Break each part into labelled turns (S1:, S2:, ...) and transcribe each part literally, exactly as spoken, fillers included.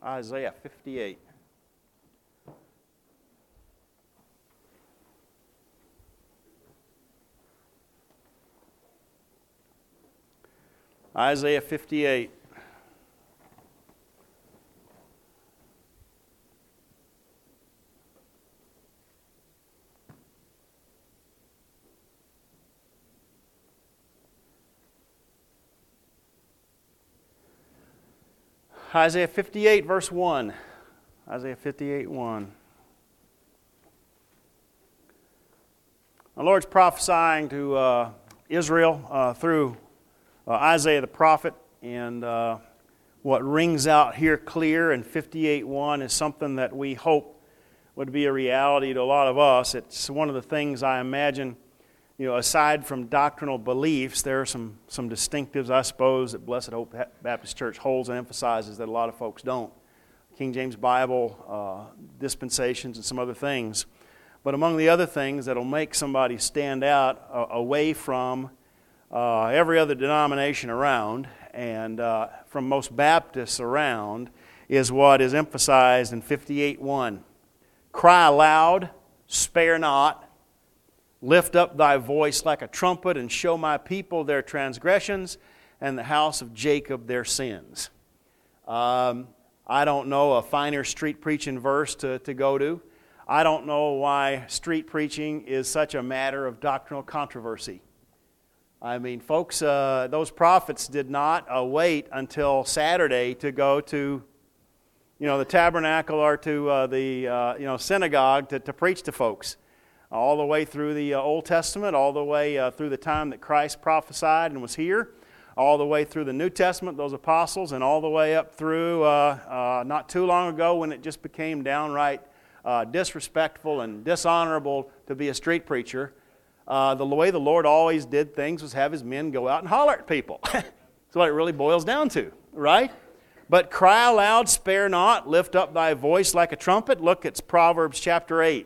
S1: Isaiah fifty-eight. Isaiah fifty-eight. Isaiah fifty-eight, verse one. Isaiah fifty-eight, one. The Lord's prophesying to uh, Israel uh, through uh, Isaiah the prophet, and uh, what rings out here clear in fifty-eight, one is something that we hope would be a reality to a lot of us. It's one of the things I imagine, you know, aside from doctrinal beliefs, there are some, some distinctives, I suppose, that Blessed Hope Baptist Church holds and emphasizes that a lot of folks don't. King James Bible, uh, dispensations, and some other things. But among the other things that will make somebody stand out uh, away from uh, every other denomination around and uh, from most Baptists around is what is emphasized in fifty-eight, one. Cry aloud, spare not. Lift up thy voice like a trumpet, and show my people their transgressions, and the house of Jacob their sins. Um, I don't know a finer street preaching verse to, to go to. I don't know why street preaching is such a matter of doctrinal controversy. I mean, folks, uh, those prophets did not uh, wait until Saturday to go to, you know, the tabernacle or to uh, the uh, you know synagogue to, to preach to folks. All the way through the uh, Old Testament, all the way uh, through the time that Christ prophesied and was here, all the way through the New Testament, those apostles, and all the way up through uh, uh, not too long ago when it just became downright uh, disrespectful and dishonorable to be a street preacher. Uh, the way the Lord always did things was have His men go out and holler at people. That's what it really boils down to, right? But cry aloud, spare not, lift up thy voice like a trumpet. Look, it's Proverbs chapter eight.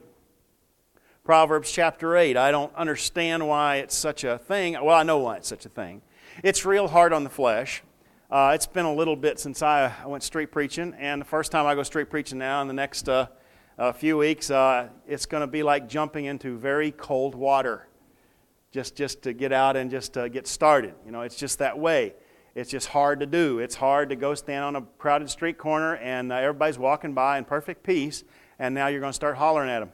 S1: Proverbs chapter eight. I don't understand why it's such a thing. Well, I know why it's such a thing. It's real hard on the flesh. Uh, it's been a little bit since I, I went street preaching, and the first time I go street preaching now in the next uh, uh, few weeks, uh, it's going to be like jumping into very cold water just, just to get out and just uh, get started. You know, it's just that way. It's just hard to do. It's hard to go stand on a crowded street corner and uh, everybody's walking by in perfect peace, and now you're going to start hollering at them.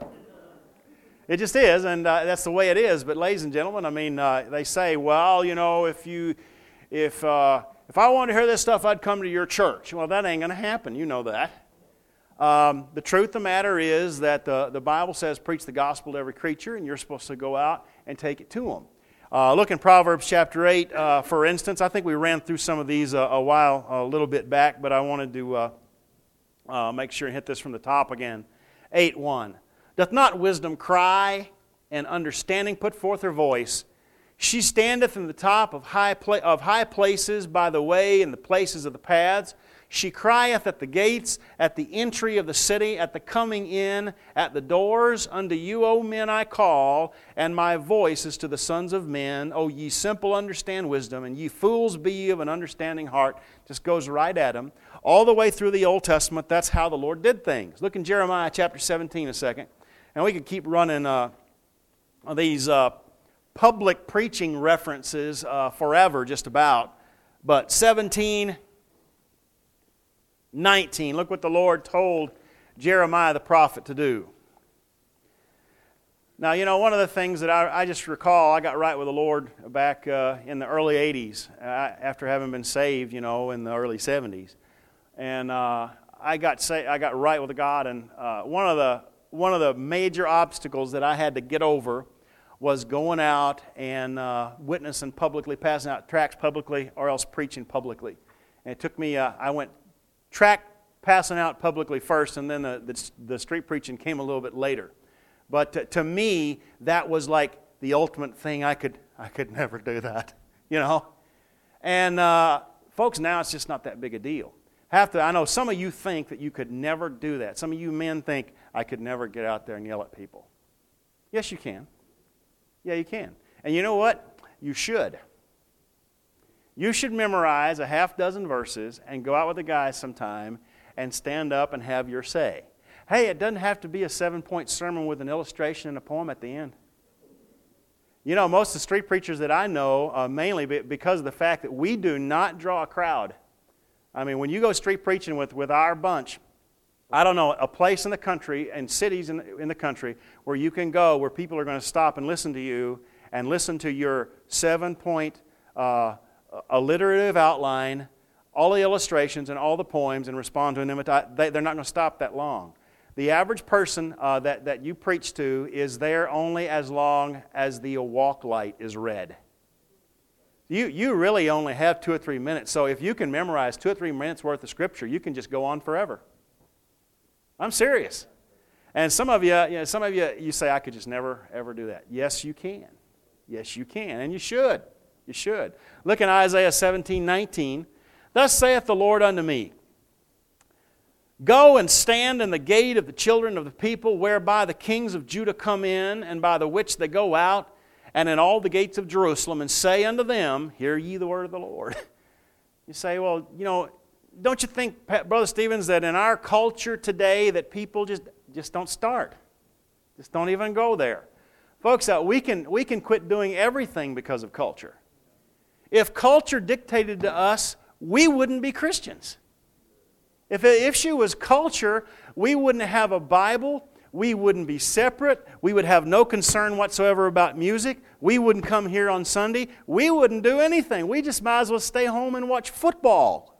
S1: It just is, and uh, that's the way it is. But ladies and gentlemen, I mean, uh, they say, well, you know, if you, if uh, if I wanted to hear this stuff, I'd come to your church. Well, that ain't going to happen. You know that. Um, the truth of the matter is that the, the Bible says, preach the gospel to every creature, and you're supposed to go out and take it to them. Uh, look in Proverbs chapter eight, uh, for instance. I think we ran through some of these uh, a while, a little bit back, but I wanted to uh, uh, make sure and hit this from the top again. eight one. Doth not wisdom cry, and understanding put forth her voice? She standeth in the top of high, pla- of high places by the way and the places of the paths. She crieth at the gates, at the entry of the city, at the coming in, at the doors. Unto you, O men, I call, and my voice is to the sons of men. O ye simple, understand wisdom, and ye fools, be ye of an understanding heart. Just goes right at them. All the way through the Old Testament, that's how the Lord did things. Look in Jeremiah chapter seventeen a second. And we could keep running uh, these uh, public preaching references uh, forever, just about. But seventeen, nineteen, look what the Lord told Jeremiah the prophet to do. Now, you know, one of the things that I, I just recall, I got right with the Lord back uh, in the early eighties, uh, after having been saved, you know, in the early seventies. And uh, I got sa- I got right with God, and uh, one of the One of the major obstacles that I had to get over was going out and uh, witnessing publicly, passing out tracts publicly, or else preaching publicly. And it took me, uh, I went tract passing out publicly first, and then the, the, the street preaching came a little bit later. But to, to me, that was like the ultimate thing. I could I could never do that, you know. And uh, folks, now it's just not that big a deal. Have to. I know some of you think that you could never do that. Some of you men think, I could never get out there and yell at people. Yes, you can. Yeah, you can. And you know what? You should. You should memorize a half dozen verses and go out with the guys sometime and stand up and have your say. Hey, it doesn't have to be a seven-point sermon with an illustration and a poem at the end. You know, most of the street preachers that I know, uh, mainly because of the fact that we do not draw a crowd. I mean, when you go street preaching with, with our bunch, I don't know, a place in the country and cities in, in the country where you can go where people are going to stop and listen to you and listen to your seven-point uh, alliterative outline, all the illustrations and all the poems, and respond to an imitation. They, they're not going to stop that long. The average person uh, that, that you preach to is there only as long as the walk light is red. You, you really only have two or three minutes, so if you can memorize two or three minutes worth of Scripture, you can just go on forever. I'm serious. And some of you, you know, some of you, you say, I could just never, ever do that. Yes, you can. Yes, you can, and you should. You should. Look in Isaiah seventeen nineteen. Thus saith the Lord unto me, Go and stand in the gate of the children of the people, whereby the kings of Judah come in, and by the which they go out, and in all the gates of Jerusalem, and say unto them, Hear ye the word of the Lord. You say, well, you know, don't you think, Brother Stevens, that in our culture today that people just, just don't start? Just don't even go there. Folks, uh, we can, we can quit doing everything because of culture. If culture dictated to us, we wouldn't be Christians. If the issue was culture, we wouldn't have a Bible, we wouldn't be separate, we would have no concern whatsoever about music, we wouldn't come here on Sunday, we wouldn't do anything. We just might as well stay home and watch football.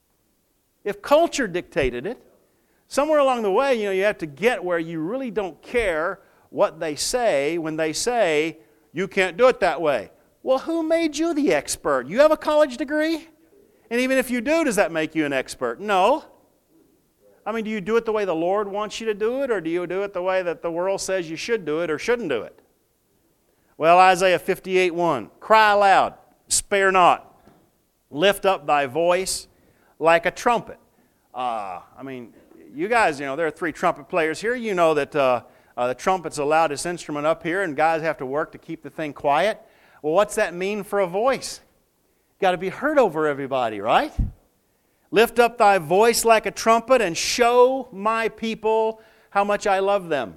S1: If culture dictated it, somewhere along the way, you know, you have to get where you really don't care what they say when they say, you can't do it that way. Well, who made you the expert? You have a college degree? And even if you do, does that make you an expert? No. I mean, do you do it the way the Lord wants you to do it, or do you do it the way that the world says you should do it or shouldn't do it? Well, Isaiah fifty-eight one, Cry aloud, spare not, lift up thy voice like a trumpet. Uh, I mean, you guys, you know, there are three trumpet players here. You know that uh, uh, the trumpet's the loudest instrument up here, and guys have to work to keep the thing quiet. Well, what's that mean for a voice? Got to be heard over everybody, right? Lift up thy voice like a trumpet and show my people how much I love them.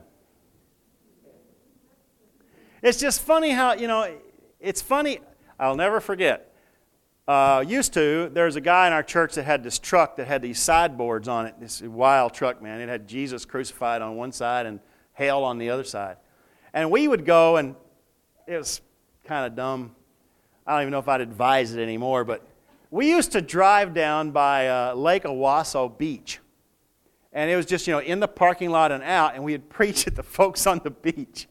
S1: It's just funny how, you know, it's funny. I'll never forget. Uh, used to, there was a guy in our church that had this truck that had these sideboards on it. This wild truck, man. It had Jesus crucified on one side and hell on the other side. And we would go, and it was kind of dumb. I don't even know if I'd advise it anymore, but we used to drive down by uh, Lake Owasso Beach. And it was just, you know, in the parking lot and out, and we'd preach at the folks on the beach.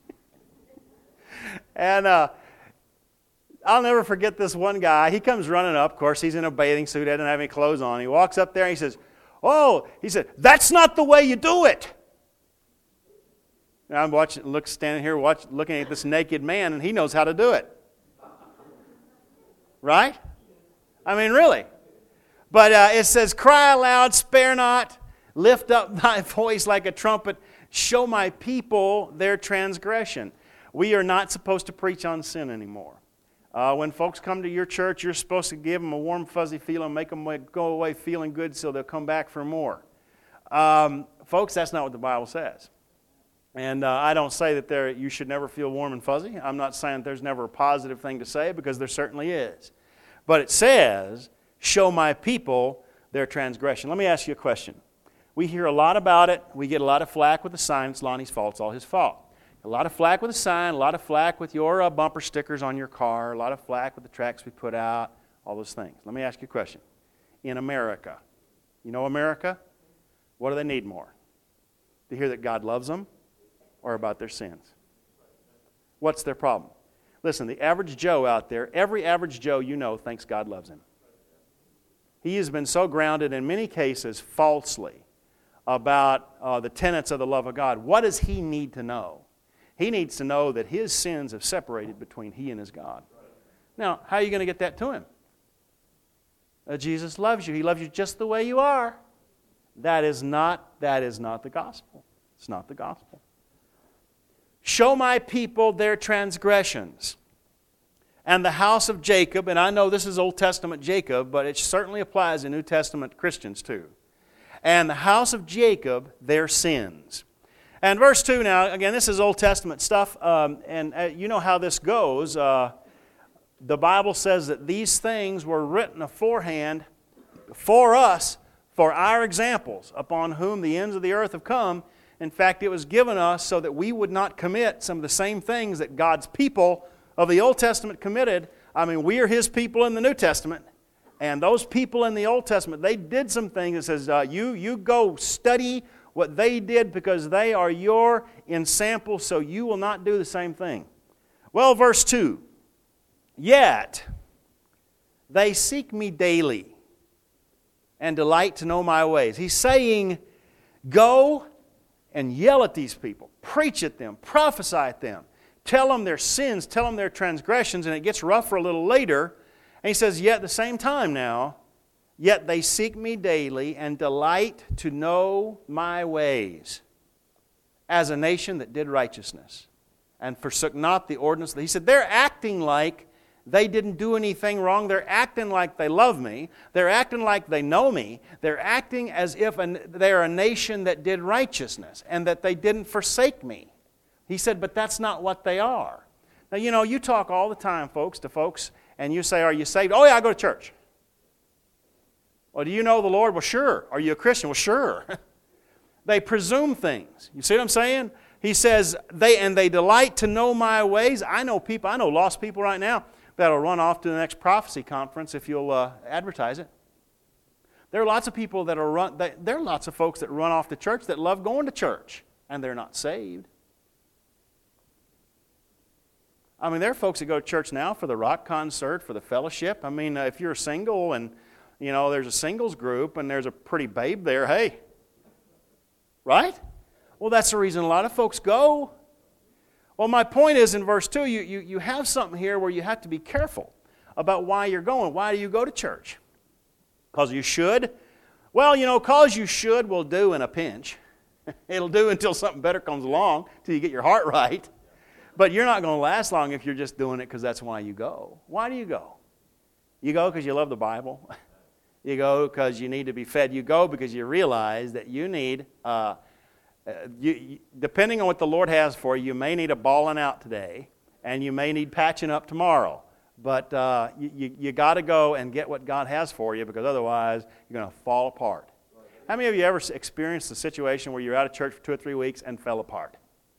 S1: and uh, I'll never forget this one guy. He comes running up. Of course, he's in a bathing suit, doesn't have any clothes on. He walks up there and he says, oh, he said, that's not the way you do it. And I'm watching, look, standing here watch, looking at this naked man, and he knows how to do it. Right? I mean, really. But uh, it says, cry aloud, spare not, lift up thy voice like a trumpet, show my people their transgression. We are not supposed to preach on sin anymore. Uh, when folks come to your church, you're supposed to give them a warm, fuzzy feeling, make them go away feeling good so they'll come back for more. Um, folks, that's not what the Bible says. And uh, I don't say that there you should never feel warm and fuzzy. I'm not saying there's never a positive thing to say, because there certainly is. But it says, show my people their transgression. Let me ask you a question. We hear a lot about it. We get a lot of flack with the sign. It's Lonnie's fault. It's all his fault. A lot of flack with the sign, a lot of flack with your uh, bumper stickers on your car, a lot of flack with the tracts we put out, all those things. Let me ask you a question. In America, you know America? What do they need more? To hear that God loves them, or about their sins? What's their problem? Listen, the average Joe out there, every average Joe you know thinks God loves him. He has been so grounded in many cases falsely about uh, the tenets of the love of God. What does he need to know? He needs to know that his sins have separated between he and his God. Now, how are you going to get that to him? Uh, Jesus loves you. He loves you just the way you are. That is not, that is not the gospel. It's not the gospel. Show my people their transgressions. And the house of Jacob, and I know this is Old Testament Jacob, but it certainly applies to New Testament Christians too. and the house of Jacob their sins. And verse two now, again, this is Old Testament stuff, um, and uh, you know how this goes. Uh, the Bible says that these things were written aforehand for us, for our examples, upon whom the ends of the earth have come. In fact, it was given us so that we would not commit some of the same things that God's people of the Old Testament committed. I mean, we are His people in the New Testament, and those people in the Old Testament, they did some things that says, uh, you, you go study what they did because they are your ensample, so you will not do the same thing. Well, verse two, yet they seek me daily and delight to know my ways. He's saying, go and yell at these people, preach at them, prophesy at them, tell them their sins, tell them their transgressions, and it gets rougher a little later. And he says, yet at the same time now, yet they seek me daily and delight to know my ways, as a nation that did righteousness and forsook not the ordinance. He said, they're acting like they didn't do anything wrong. They're acting like they love me. They're acting like they know me. They're acting as if they're a nation that did righteousness and that they didn't forsake me. He said, but that's not what they are. Now, you know, you talk all the time, folks, to folks, and you say, are you saved? Oh, yeah, I go to church. Well, do you know the Lord? Well, sure. Are you a Christian? Well, sure. They presume things. You see what I'm saying? He says, they and they delight to know my ways. I know people, I know lost people right now that'll run off to the next prophecy conference if you'll uh, advertise it. There are lots of people that are run, they, there are lots of folks that run off to church that love going to church, and they're not saved. I mean, there are folks that go to church now for the rock concert, for the fellowship. I mean, uh, if you're single and, you know, there's a singles group and there's a pretty babe there, hey, right? Well, that's the reason a lot of folks go. Well, my point is in verse two, you, you, you have something here where you have to be careful about why you're going. Why do you go to church? Because you should? Well, you know, because you should will do in a pinch. It'll do until something better comes along, till you get your heart right. But you're not going to last long if you're just doing it because that's why you go. Why do you go? You go because you love the Bible. You go because you need to be fed. You go because you realize that you need, uh, you, you, depending on what the Lord has for you, you may need a balling out today, and you may need patching up tomorrow. But uh, you, you, you got to go and get what God has for you, because otherwise you're going to fall apart. How many of you ever experienced a situation where you're out of church for two or three weeks and fell apart?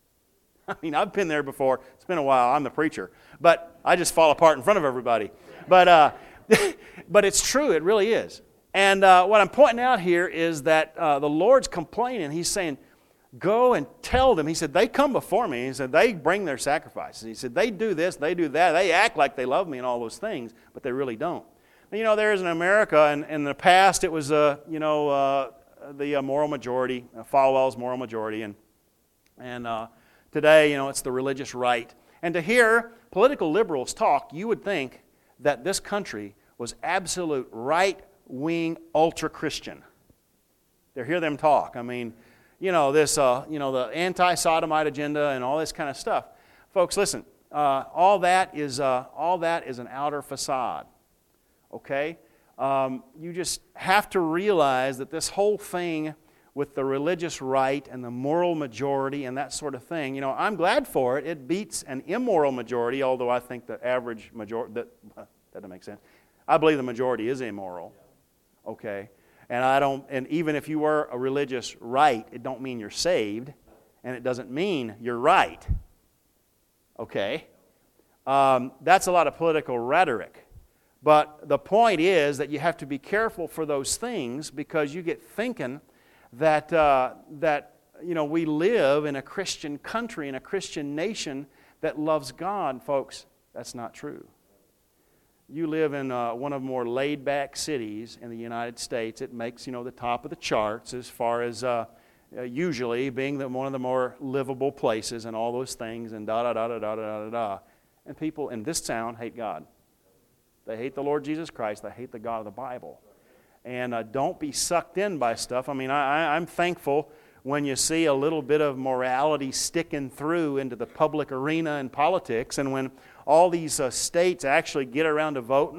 S1: I mean, I've been there before. It's been a while. I'm the preacher. But I just fall apart in front of everybody. But uh, but it's true. It really is. And uh, what I'm pointing out here is that uh, the Lord's complaining. He's saying, go and tell them. He said, they come before me. He said, they bring their sacrifices. He said, they do this, they do that. They act like they love me and all those things, but they really don't. And, you know, there is in America, and in the past it was, uh, you know, uh, the uh, moral majority, uh, Falwell's moral majority. And, and uh, today, you know, it's the religious right. And to hear political liberals talk, you would think that this country was absolute right-wing ultra-Christian. To hear them talk, I mean, you know, this, uh, you know, the anti-sodomite agenda and all this kind of stuff. Folks, listen, uh, all that is, uh, all that is an outer facade, okay? Um, you just have to realize that this whole thing with the religious right and the moral majority and that sort of thing, you know, I'm glad for it. It beats an immoral majority, although I think the average majority, that, that doesn't make sense. I believe the majority is immoral, okay? And I don't, and even if you were a religious right, it don't mean you're saved, and it doesn't mean you're right, okay? Um, that's a lot of political rhetoric. But the point is that you have to be careful for those things, because you get thinking that, uh, that you know, we live in a Christian country, in a Christian nation that loves God. Folks, that's not true. You live in uh, one of the more laid-back cities in the United States. It makes, you know, the top of the charts as far as uh, uh, usually being the, one of the more livable places and all those things and da-da-da-da-da-da-da-da. And people in this town hate God. They hate the Lord Jesus Christ. They hate the God of the Bible. And uh, don't be sucked in by stuff. I mean, I, I, I'm thankful when you see a little bit of morality sticking through into the public arena and politics, and when all these uh, states actually get around to voting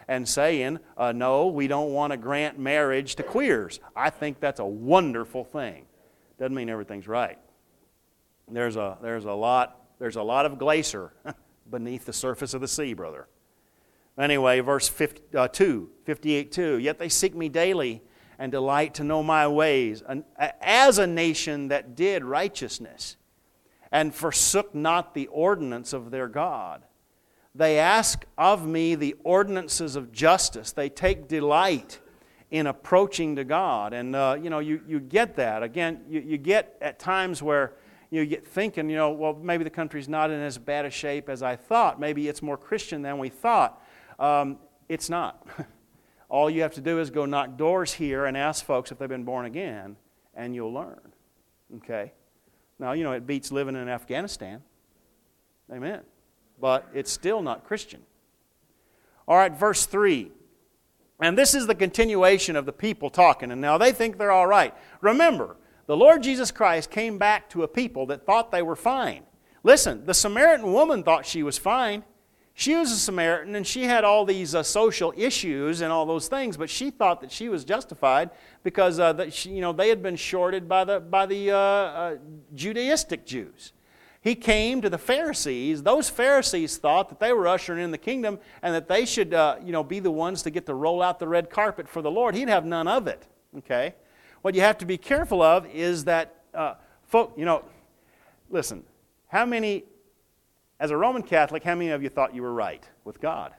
S1: and saying, uh, no, we don't want to grant marriage to queers. I think that's a wonderful thing. Doesn't mean everything's right. There's a, there's a lot, there's a lot of glacier beneath the surface of the sea, brother. Anyway, verse fifty, uh, two, fifty-eight two, yet they seek me daily and delight to know my ways, as a nation that did righteousness and forsook not the ordinance of their God. They ask of me the ordinances of justice. They take delight in approaching to God. And, uh, you know, you, you get that. Again, you, you get at times where you get thinking, you know, well, maybe the country's not in as bad a shape as I thought. Maybe it's more Christian than we thought. Um, it's not. All you have to do is go knock doors here and ask folks if they've been born again, and you'll learn. Okay? Now, you know, it beats living in Afghanistan. Amen. But it's still not Christian. All right, verse three. And this is the continuation of the people talking, and now they think they're all right. Remember, the Lord Jesus Christ came back to a people that thought they were fine. Listen, the Samaritan woman thought she was fine. She was a Samaritan, and she had all these uh, social issues and all those things, but she thought that she was justified because uh, that she, you know, they had been shorted by the, by the uh, uh, Judaistic Jews. He came to the Pharisees. Those Pharisees thought that they were ushering in the kingdom and that they should uh, you know, be the ones to get to roll out the red carpet for the Lord. He'd have none of it. Okay? What you have to be careful of is that, uh, folk, you know, listen, how many... As a Roman Catholic, how many of you thought you were right with God?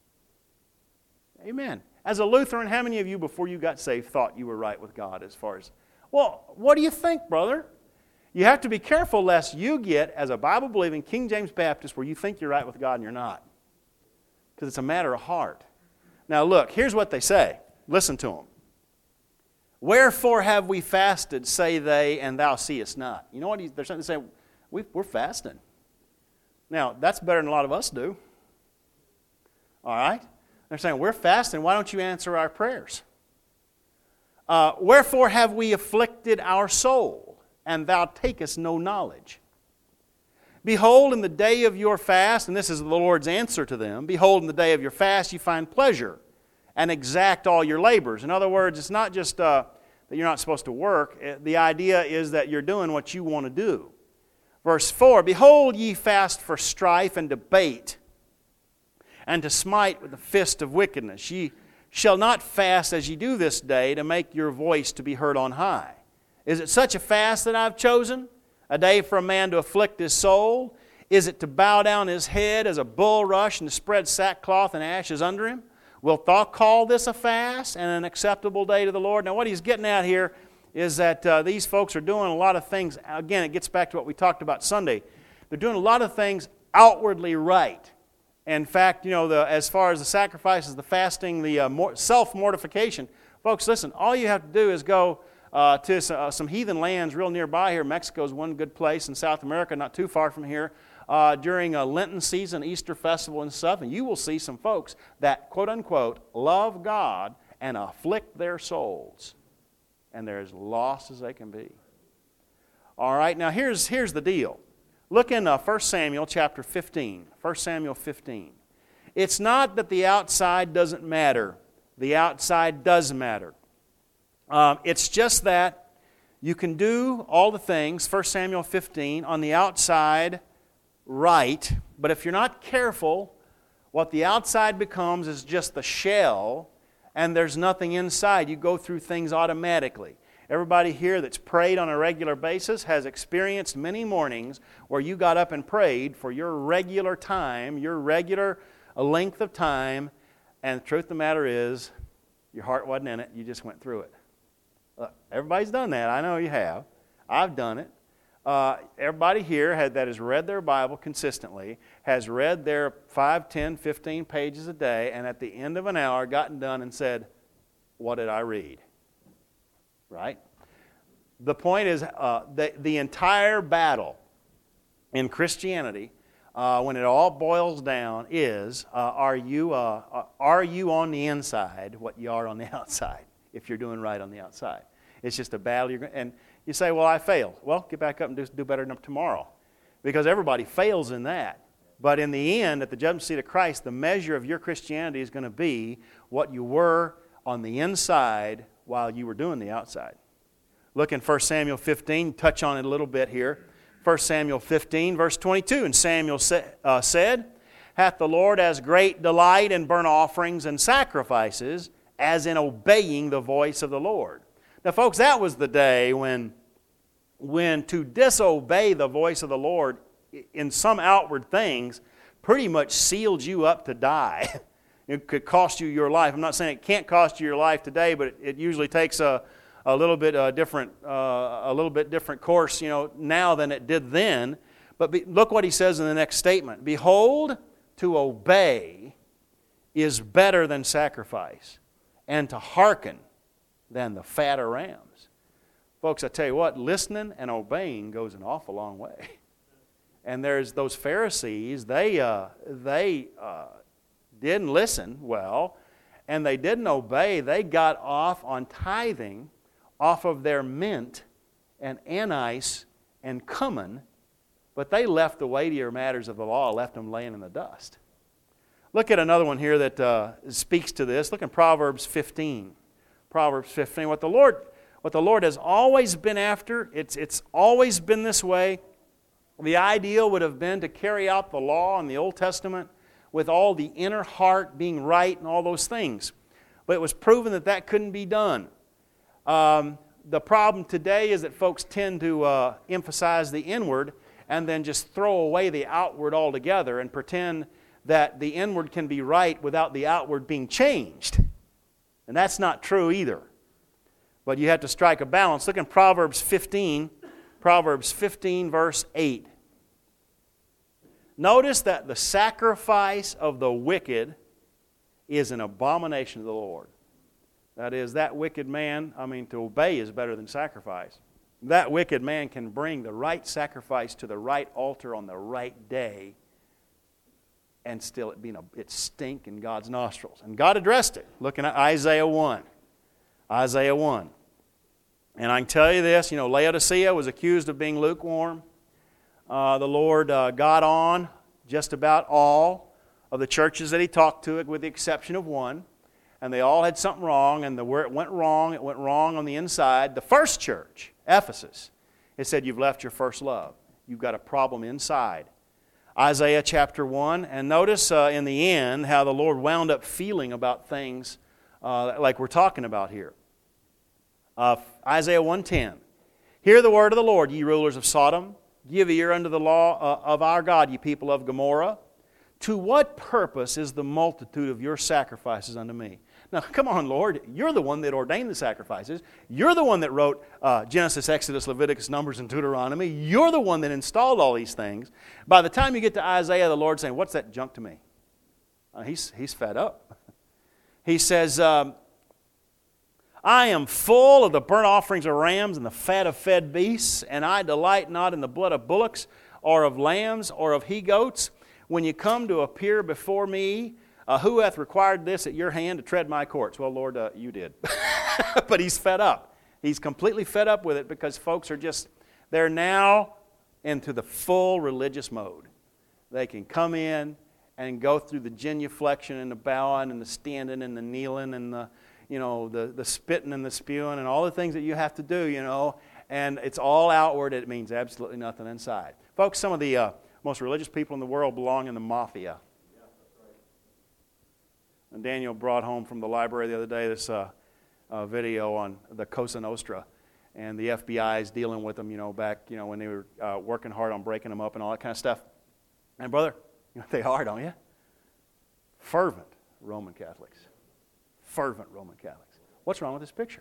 S1: Amen. As a Lutheran, how many of you before you got saved thought you were right with God as far as... Well, what do you think, brother? You have to be careful lest you get, as a Bible-believing King James Baptist, where you think you're right with God and you're not. Because it's a matter of heart. Now look, here's what they say. Listen to them. Wherefore have we fasted, say they, and thou seest not. You know what? They're saying, we're fasting. Now, that's better than a lot of us do. All right? They're saying, we're fasting. Why don't you answer our prayers? Uh, Wherefore have we afflicted our soul, and thou takest no knowledge? Behold, in the day of your fast, and this is the Lord's answer to them, behold, in the day of your fast you find pleasure, and exact all your labors. In other words, it's not just uh, that you're not supposed to work. The idea is that you're doing what you want to do. Verse four, behold, ye fast for strife and debate, and to smite with the fist of wickedness. Ye shall not fast as ye do this day, to make your voice to be heard on high. Is it such a fast that I've chosen? A day for a man to afflict his soul? Is it to bow down his head as a bulrush and to spread sackcloth and ashes under him? Wilt thou call this a fast and an acceptable day to the Lord? Now what he's getting at here is that uh, these folks are doing a lot of things. Again, it gets back to what we talked about Sunday. They're doing a lot of things outwardly right. In fact, you know, the, as far as the sacrifices, the fasting, the uh, more, self-mortification, folks, listen, all you have to do is go uh, to some, uh, some heathen lands real nearby here. Mexico is one good place in South America, not too far from here, uh, during a Lenten season, Easter festival and stuff, and you will see some folks that, quote-unquote, love God and afflict their souls. And they're as lost as they can be. All right, now here's, here's the deal. Look in uh, First Samuel chapter fifteen. First Samuel fifteen. It's not that the outside doesn't matter. The outside does matter. Um, it's just that you can do all the things, First Samuel fifteen, on the outside right, but if you're not careful, what the outside becomes is just the shell, and there's nothing inside. You go through things automatically. Everybody here that's prayed on a regular basis has experienced many mornings where you got up and prayed for your regular time, your regular length of time, and the truth of the matter is, your heart wasn't in it. You just went through it. Look, everybody's done that. I know you have. I've done it. Uh, everybody here had, that has read their Bible consistently, has read their five, ten, fifteen pages a day, and at the end of an hour gotten done and said, what did I read? Right? The point is, uh, the, the entire battle in Christianity, uh, when it all boils down, is uh, are you uh, are you on the inside what you are on the outside, if you're doing right on the outside. It's just a battle. You're, and you say, well, I failed. Well, get back up and do, do better tomorrow. Because everybody fails in that. But in the end, at the judgment seat of Christ, the measure of your Christianity is going to be what you were on the inside while you were doing the outside. Look in First Samuel fifteen, touch on it a little bit here. First Samuel fifteen, verse twenty-two, and Samuel sa- uh, said, hath the Lord as great delight in burnt offerings and sacrifices as in obeying the voice of the Lord. Now, folks, that was the day when, when to disobey the voice of the Lord in some outward things pretty much sealed you up to die. It could cost you your life. I'm not saying it can't cost you your life today, but it, it usually takes a, a little bit uh, different, uh, a little bit different course, you know, now than it did then. But be, look what he says in the next statement. Behold, to obey is better than sacrifice, and to hearken than the fat of rams. Folks, I tell you what, listening and obeying goes an awful long way. And there's those Pharisees, they, uh, they uh, didn't listen well, and they didn't obey. They got off on tithing off of their mint and anise and cumin, but they left the weightier matters of the law, left them laying in the dust. Look at another one here that uh, speaks to this. Look in Proverbs fifteen. Proverbs fifteen. What the Lord, what the Lord has always been after, it's, it's always been this way. The ideal would have been to carry out the law in the Old Testament with all the inner heart being right and all those things. But it was proven that that couldn't be done. Um, the problem today is that folks tend to uh, emphasize the inward and then just throw away the outward altogether and pretend that the inward can be right without the outward being changed. And that's not true either. But you have to strike a balance. Look in Proverbs fifteen. Proverbs fifteen, verse eight. Notice that the sacrifice of the wicked is an abomination to the Lord. That is, that wicked man, I mean, to obey is better than sacrifice. That wicked man can bring the right sacrifice to the right altar on the right day, and still it, being a, it stink in God's nostrils. And God addressed it. Looking at Isaiah one. Isaiah one. And I can tell you this, you know, Laodicea was accused of being lukewarm. Uh, the Lord uh, got on just about all of the churches that He talked to, with the exception of one. And they all had something wrong, and the, where it went wrong, it went wrong on the inside. The first church, Ephesus, it said, you've left your first love. You've got a problem inside. Isaiah chapter one, and notice uh, in the end how the Lord wound up feeling about things uh, like we're talking about here. Uh, Isaiah one ten. Hear the word of the Lord, ye rulers of Sodom. Give ear unto the law uh, of our God, ye people of Gomorrah. To what purpose is the multitude of your sacrifices unto me? Now, come on, Lord. You're the one that ordained the sacrifices. You're the one that wrote uh, Genesis, Exodus, Leviticus, Numbers, and Deuteronomy. You're the one that installed all these things. By the time you get to Isaiah, the Lord's saying, what's that junk to me? Uh, he's, he's fed up. He says, um, I am full of the burnt offerings of rams and the fat of fed beasts, and I delight not in the blood of bullocks or of lambs or of he-goats. When you come to appear before me, uh, who hath required this at your hand to tread my courts? Well, Lord, uh, you did. But he's fed up. He's completely fed up with it because folks are just, they're now into the full religious mode. They can come in and go through the genuflection and the bowing and the standing and the kneeling and the, you know, the, the spitting and the spewing and all the things that you have to do, you know, and it's all outward. It means absolutely nothing inside. Folks, some of the uh, most religious people in the world belong in the mafia. Yeah, that's right. And Daniel brought home from the library the other day this uh, uh, video on the Cosa Nostra, and the F B I is dealing with them, you know, back, you know, when they were uh, working hard on breaking them up and all that kind of stuff. And brother, you know what they are, don't you? Fervent Roman Catholics. Fervent Roman Catholics. What's wrong with this picture?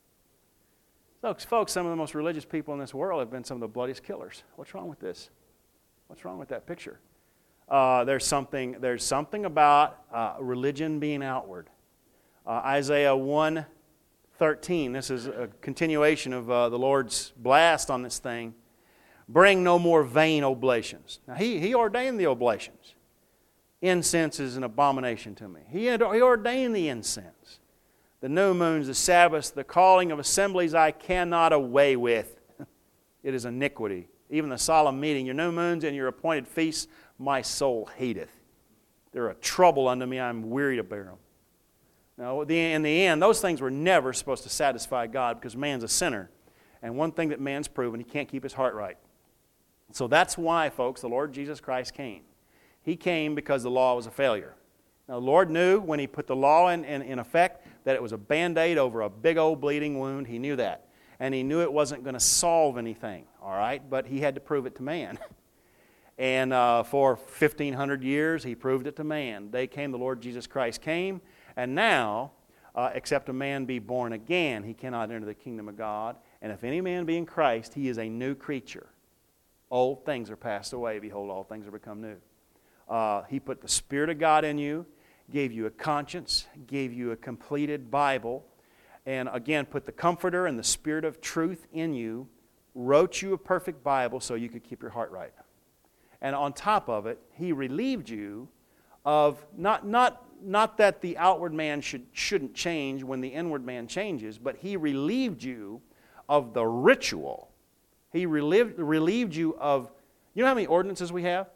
S1: Folks, folks, some of the most religious people in this world have been some of the bloodiest killers. What's wrong with this? What's wrong with that picture? Uh, there's something. There's something about uh, religion being outward. Uh, Isaiah one thirteen. This is a continuation of uh, the Lord's blast on this thing. Bring no more vain oblations. Now He He ordained the oblations. Incense is an abomination to me. He, he ordained the incense. The new moons, the Sabbaths, the calling of assemblies I cannot away with. It is iniquity. Even the solemn meeting, your new moons and your appointed feasts, my soul hateth. They're a trouble unto me, I'm weary to bear them. Now, in the end, those things were never supposed to satisfy God because man's a sinner. And one thing that man's proven, he can't keep his heart right. So that's why, folks, the Lord Jesus Christ came. He came because the law was a failure. Now, the Lord knew when He put the law in, in, in effect that it was a Band-Aid over a big old bleeding wound. He knew that. And He knew it wasn't going to solve anything, all right? But He had to prove it to man. And uh, for fifteen hundred years, He proved it to man. Day came, the Lord Jesus Christ came, and now, uh, except a man be born again, he cannot enter the kingdom of God. And if any man be in Christ, he is a new creature. Old things are passed away. Behold, all things are become new. Uh, he put the Spirit of God in you, gave you a conscience, gave you a completed Bible, and again, put the Comforter and the Spirit of truth in you, wrote you a perfect Bible so you could keep your heart right. And on top of it, He relieved you of, not, not, not that the outward man should, shouldn't change when the inward man changes, but He relieved you of the ritual. He relieved, relieved you of, you know how many ordinances we have?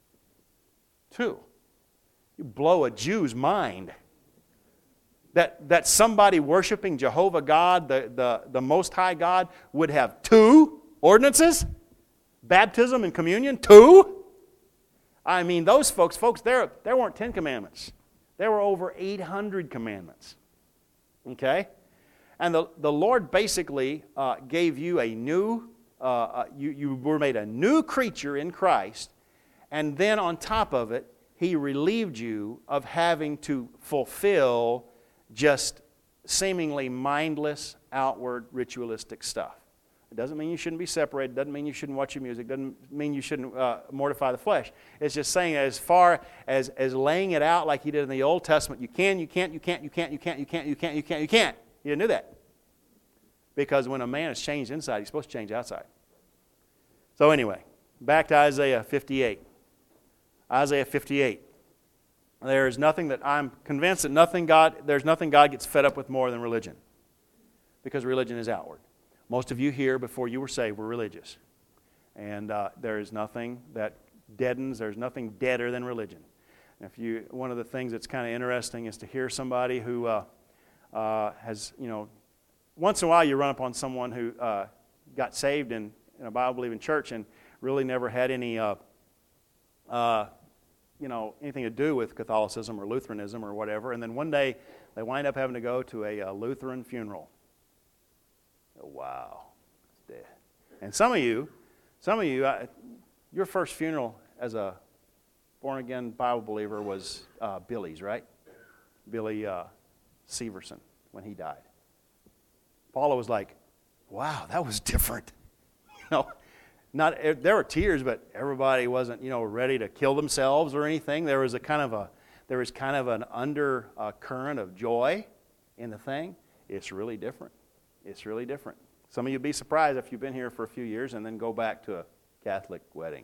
S1: Two. You blow a Jew's mind. That, that somebody worshiping Jehovah God, the, the, the Most High God, would have two ordinances? Baptism and communion? Two? I mean, those folks, folks, there, there weren't Ten Commandments. There were over eight hundred commandments. Okay? And the, the Lord basically uh, gave you a new, uh, uh, you, you were made a new creature in Christ, and then on top of it, He relieved you of having to fulfill just seemingly mindless, outward, ritualistic stuff. It doesn't mean you shouldn't be separated. It doesn't mean you shouldn't watch your music. It doesn't mean you shouldn't uh, mortify the flesh. It's just saying as far as, as laying it out like He did in the Old Testament, you can, you can't, you can't, you can't, you can't, you can't, you can't, you can't, you can't. You didn't do that. Because when a man is changed inside, he's supposed to change outside. So anyway, back to Isaiah fifty-eight. Isaiah fifty-eight. There is nothing that I'm convinced that nothing God, there's nothing God gets fed up with more than religion. Because religion is outward. Most of you here, before you were saved, were religious. And uh, there is nothing that deadens, there's nothing deader than religion. And if you, one of the things that's kind of interesting is to hear somebody who uh, uh, has, you know, once in a while you run upon someone who uh, got saved in, in a Bible-believing church and really never had any, uh, uh, you know, anything to do with Catholicism or Lutheranism or whatever. And then one day they wind up having to go to a, a Lutheran funeral. Wow. And some of you, some of you, uh, your first funeral as a born-again Bible believer was uh, Billy's, right? Billy uh, Severson, when he died. Paula was like, wow, that was different. You know, not, there were tears, but everybody wasn't, you know, ready to kill themselves or anything. There was a kind of a, there was kind of an undercurrent of joy in the thing. It's really different. It's really different. Some of you would be surprised if you've been here for a few years and then go back to a Catholic wedding.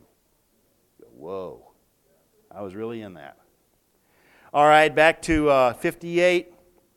S1: Whoa, I was really in that. All right, back to uh, fifty-eight,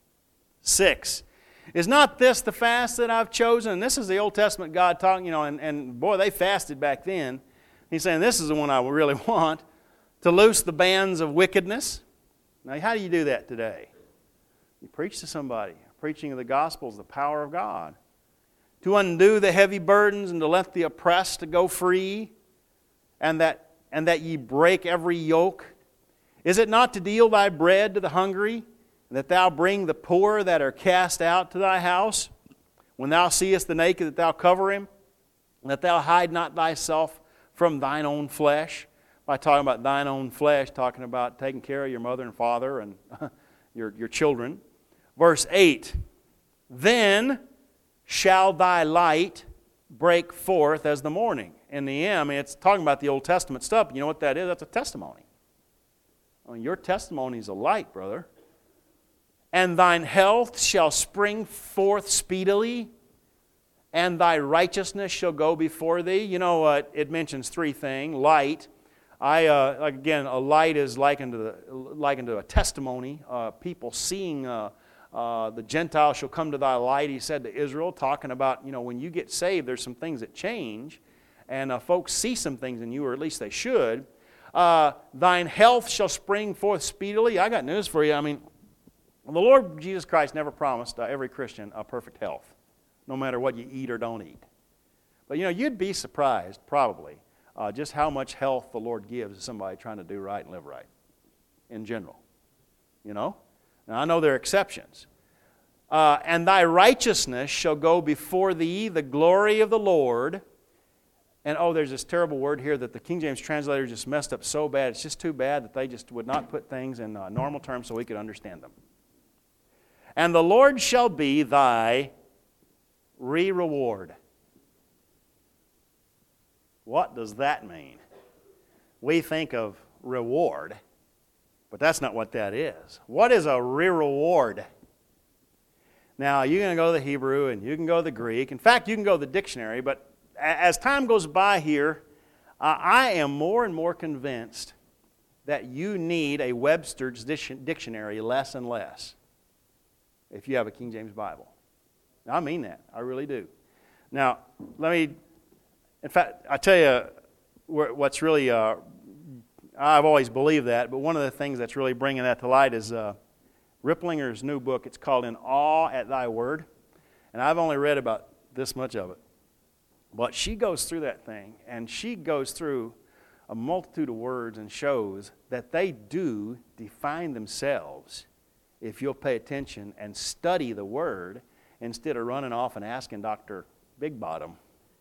S1: six. Is not this the fast that I've chosen? And this is the Old Testament God talking, you know, and, and boy, they fasted back then. He's saying this is the one I really want, to loose the bands of wickedness. Now, how do you do that today? You preach to somebody. Preaching of the gospel is the power of God. To undo the heavy burdens and to let the oppressed to go free, and that, and that ye break every yoke. Is it not to deal thy bread to the hungry, and that thou bring the poor that are cast out to thy house? When thou seest the naked, that thou cover him, and that thou hide not thyself from thine own flesh. By talking about thine own flesh, talking about taking care of your mother and father and your, your children. Verse eight, then shall thy light break forth as the morning. In the end, I mean, it's talking about the Old Testament stuff. You know what that is? That's a testimony. I mean, your testimony is a light, brother. And thine health shall spring forth speedily, and thy righteousness shall go before thee. You know what? It mentions three things. Light. I uh, like again, a light is likened to the, likened to a testimony. Uh, people seeing. Uh, Uh, the Gentiles shall come to thy light, He said to Israel, talking about, you know, when you get saved, there's some things that change, and uh, folks see some things in you, or at least they should. uh, thine health shall spring forth speedily. I got news for you. I mean, the Lord Jesus Christ never promised uh, every Christian a perfect health, no matter what you eat or don't eat. But, you know, you'd be surprised, probably, uh, just how much health the Lord gives to somebody trying to do right and live right in general. You know? Now, I know there are exceptions. Uh, and thy righteousness shall go before thee, the glory of the Lord. And oh, there's this terrible word here that the King James translator just messed up so bad. It's just too bad that they just would not put things in uh, normal terms so we could understand them. And the Lord shall be thy re-reward. What does that mean? We think of reward, but that's not what that is. What is a re-reward? Now, you're going to go to the Hebrew and you can go to the Greek. In fact, you can go to the dictionary, but as time goes by here, uh, I am more and more convinced that you need a Webster's dictionary less and less if you have a King James Bible. Now, I mean that. I really do. Now, let me, in fact, I tell you what's really, uh, I've always believed that, but one of the things that's really bringing that to light is uh, Ripplinger's new book. It's called In Awe at Thy Word. And I've only read about this much of it. But she goes through that thing, and she goes through a multitude of words and shows that they do define themselves if you'll pay attention and study the Word instead of running off and asking Doctor Big Bottom.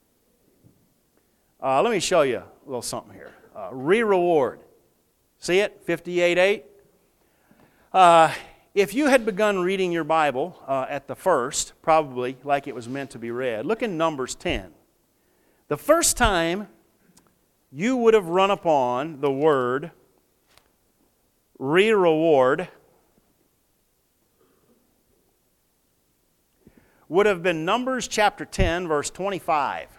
S1: Uh, let me show you a little something here. Uh, re-reward. See it? fifty-eight eight. Uh, if you had begun reading your Bible uh, at the first, probably like it was meant to be read, look in Numbers ten. The first time you would have run upon the word re-reward would have been Numbers chapter ten, verse twenty-five,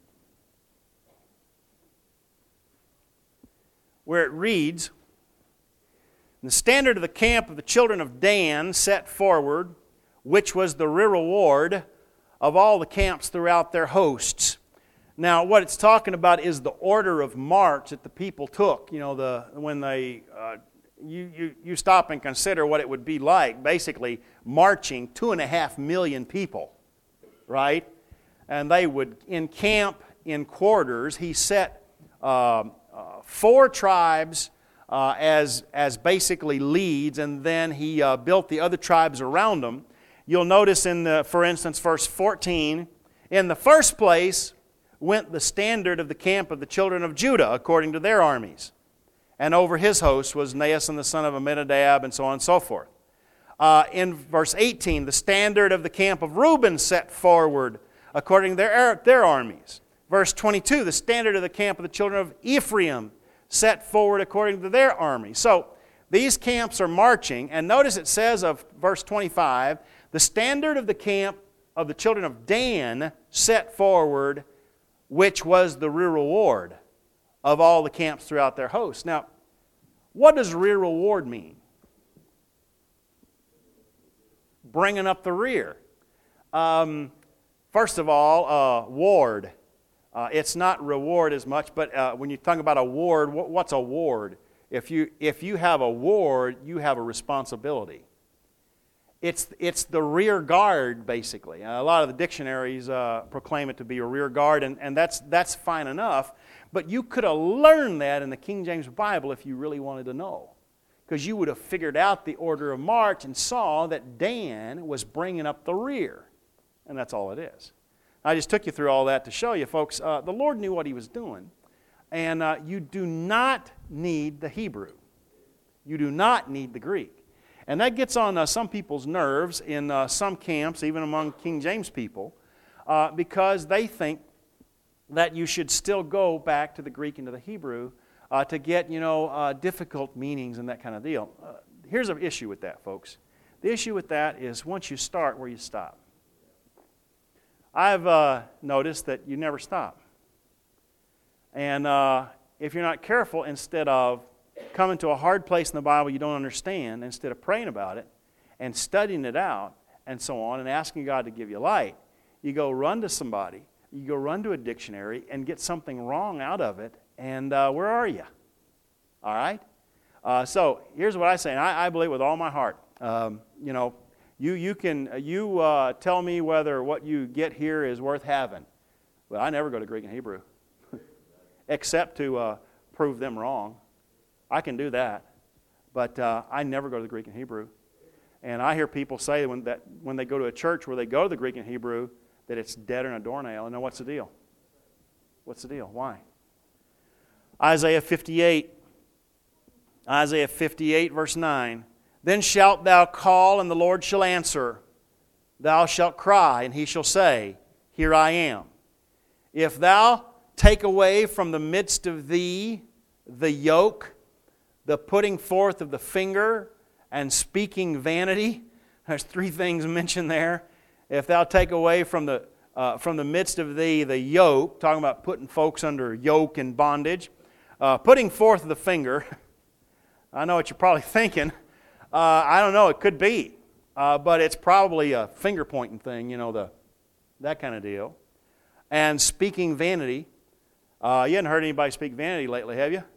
S1: where it reads, "The standard of the camp of the children of Dan set forward, which was the reward of all the camps throughout their hosts." Now, what it's talking about is the order of march that the people took. You know, the when they uh, you, you you stop and consider what it would be like, basically marching two and a half million people, right? And they would encamp in quarters. He set uh, uh, four tribes Uh, as, as basically leads, and then he uh, built the other tribes around them. You'll notice in, the, for instance, verse fourteen, in the first place went the standard of the camp of the children of Judah, according to their armies. And over his host was Naason the son of Amminadab, and so on and so forth. Uh, in verse eighteen, the standard of the camp of Reuben set forward, according to their, their armies. Verse twenty-two, the standard of the camp of the children of Ephraim set forward according to their army. So these camps are marching, and notice it says of verse twenty-five, the standard of the camp of the children of Dan set forward, which was the rear reward of all the camps throughout their hosts. Now, what does rear reward mean? Bringing up the rear. Um, first of all, uh, ward. Uh, it's not reward as much, but uh, when you talk about a ward, what, what's a ward? If you if you have a ward, you have a responsibility. It's it's the rear guard, basically. Uh, a lot of the dictionaries uh, proclaim it to be a rear guard, and, and that's that's fine enough. But you could have learned that in the King James Bible if you really wanted to know, because you would have figured out the order of march and saw that Dan was bringing up the rear, and that's all it is. I just took you through all that to show you, folks, uh, the Lord knew what He was doing. And uh, you do not need the Hebrew. You do not need the Greek. And that gets on uh, some people's nerves in uh, some camps, even among King James people, uh, because they think that you should still go back to the Greek and to the Hebrew uh, to get, you know, uh, difficult meanings and that kind of deal. Uh, here's an issue with that, folks. The issue with that is once you start, where you stop. I've uh, noticed that you never stop. And uh, if you're not careful, instead of coming to a hard place in the Bible you don't understand, instead of praying about it and studying it out and so on and asking God to give you light, you go run to somebody, you go run to a dictionary and get something wrong out of it, and uh, where are you? All right? Uh, so here's what I say, and I, I believe with all my heart. Um, you know, you you can you uh, tell me whether what you get here is worth having. Well, I never go to Greek and Hebrew, except to uh, prove them wrong. I can do that, but uh, I never go to the Greek and Hebrew. And I hear people say when that when they go to a church where they go to the Greek and Hebrew that it's dead in a doornail. And now what's the deal? What's the deal? Why? Isaiah fifty-eight. Isaiah fifty-eight, verse nine. Then shalt thou call, and the Lord shall answer. Thou shalt cry, and he shall say, Here I am. If thou take away from the midst of thee the yoke, the putting forth of the finger, and speaking vanity. There's three things mentioned there. If thou take away from the uh, from the midst of thee the yoke, talking about putting folks under yoke and bondage, uh, putting forth the finger. I know what you're probably thinking. Uh, I don't know. It could be, uh, but it's probably a finger pointing thing. You know, the that kind of deal. And speaking vanity. Uh, you haven't heard anybody speak vanity lately, have you?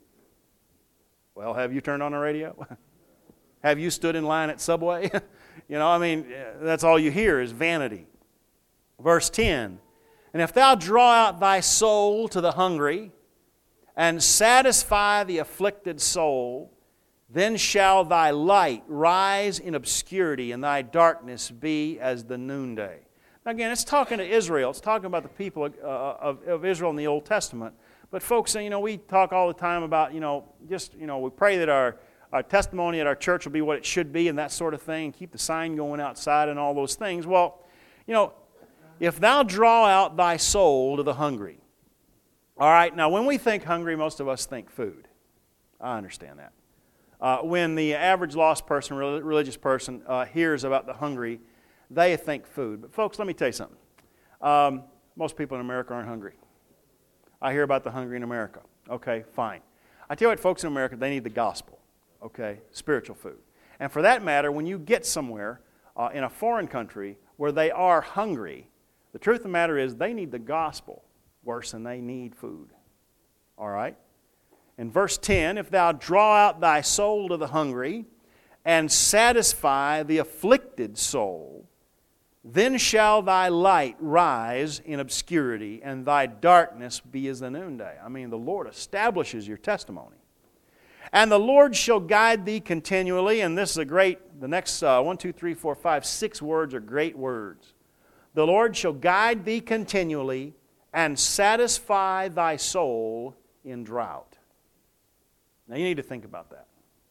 S1: Well, have you turned on the radio? Have you stood in line at Subway? You know, I mean, that's all you hear is vanity. Verse ten, and if thou draw out thy soul to the hungry, and satisfy the afflicted soul, then shall thy light rise in obscurity, and thy darkness be as the noonday. Now again, it's talking to Israel. It's talking about the people uh, of, of Israel in the Old Testament. But folks, you know, we talk all the time about, you know, just, you know, we pray that our Our testimony at our church will be what it should be and that sort of thing. Keep the sign going outside and all those things. Well, you know, if thou draw out thy soul to the hungry. All right, now when we think hungry, most of us think food. I understand that. Uh, when the average lost person, religious person, uh, hears about the hungry, they think food. But folks, let me tell you something. Um, most people in America aren't hungry. I hear about the hungry in America. Okay, fine. I tell you what, folks in America, they need the gospel. Okay, spiritual food. And for that matter, when you get somewhere uh, in a foreign country where they are hungry, the truth of the matter is they need the gospel worse than they need food. All right? In verse ten, if thou draw out thy soul to the hungry and satisfy the afflicted soul, then shall thy light rise in obscurity and thy darkness be as the noonday. I mean, the Lord establishes your testimony. And the Lord shall guide thee continually, and this is a great, the next uh, one, two, three, four, five, six words are great words. The Lord shall guide thee continually and satisfy thy soul in drought. Now you need to think about that.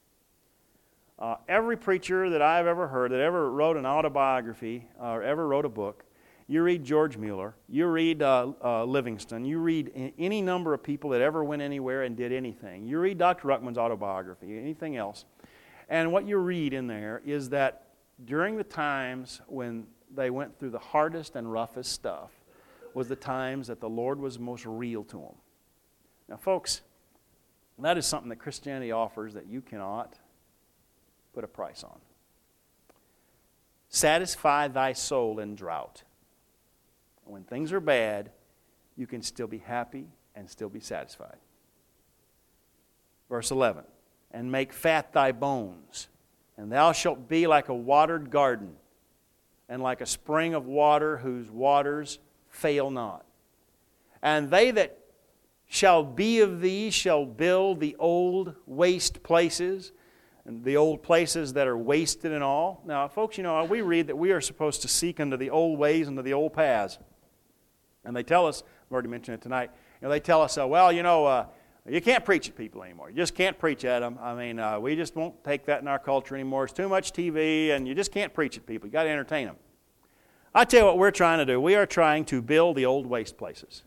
S1: Uh, every preacher that I've ever heard that ever wrote an autobiography or ever wrote a book, you read George Mueller, you read uh, uh, Livingston, you read any number of people that ever went anywhere and did anything. You read Doctor Ruckman's autobiography, anything else. And what you read in there is that during the times when they went through the hardest and roughest stuff was the times that the Lord was most real to them. Now, folks, that is something that Christianity offers that you cannot put a price on. Satisfy thy soul in drought. When things are bad, you can still be happy and still be satisfied. Verse eleven, and make fat thy bones, and thou shalt be like a watered garden, and like a spring of water whose waters fail not. And they that shall be of thee shall build the old waste places, and the old places that are wasted and all. Now, folks, you know, we read that we are supposed to seek unto the old ways and to the old paths. And they tell us, I've already mentioned it tonight, you know, they tell us, uh, well, you know, uh, you can't preach at people anymore. You just can't preach at them. I mean, uh, we just won't take that in our culture anymore. It's too much T V, and you just can't preach at people. You've got to entertain them. I tell you what we're trying to do. We are trying to build the old waste places.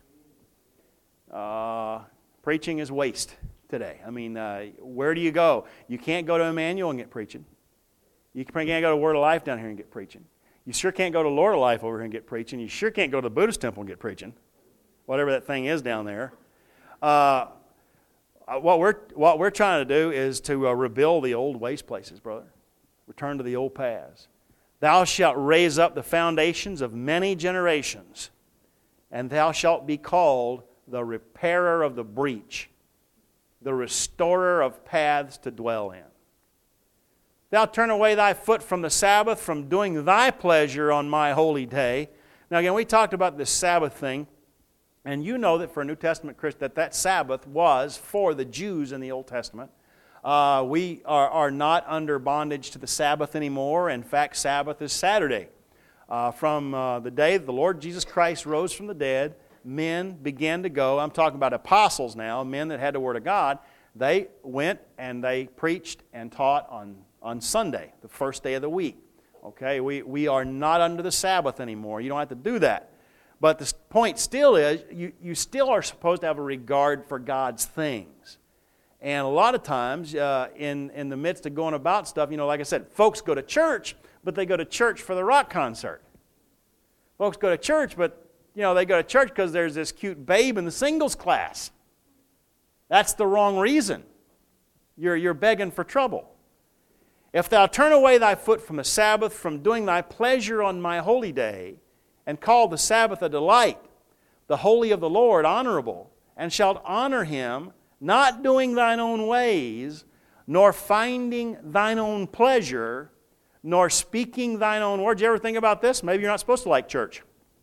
S1: Uh, preaching is waste today. I mean, uh, where do you go? You can't go to Emmanuel and get preaching. You can't go to Word of Life down here and get preaching. You sure can't go to Lord of Life over here and get preaching. You sure can't go to the Buddhist temple and get preaching. Whatever that thing is down there. Uh, what we're what we're trying to do is to uh, rebuild the old waste places, brother. Return to the old paths. Thou shalt raise up the foundations of many generations, and thou shalt be called the repairer of the breach. the restorer of paths to dwell in. Thou turn away thy foot from the Sabbath, from doing thy pleasure on my holy day. Now again, we talked about this Sabbath thing, and you know that for a New Testament Christian, that that Sabbath was for the Jews in the Old Testament. Uh, we are, are not under bondage to the Sabbath anymore. In fact, Sabbath is Saturday. Uh, from uh, the day the Lord Jesus Christ rose from the dead, men began to go. I'm talking about apostles now, men that had the Word of God. They went and they preached and taught on, on Sunday, the first day of the week. Okay, we, we are not under the Sabbath anymore. You don't have to do that. But the point still is, you, you still are supposed to have a regard for God's things. And a lot of times, uh, in, in the midst of going about stuff, you know, like I said, folks go to church, but they go to church for the rock concert. Folks go to church, but, you know, they go to church because there's this cute babe in the singles class. That's the wrong reason. You're, you're begging for trouble. If thou turn away thy foot from the Sabbath, from doing thy pleasure on my holy day, and call the Sabbath a delight, the holy of the Lord honorable, and shalt honor him, not doing thine own ways, nor finding thine own pleasure, nor speaking thine own words. You ever think about this? Maybe you're not supposed to like church.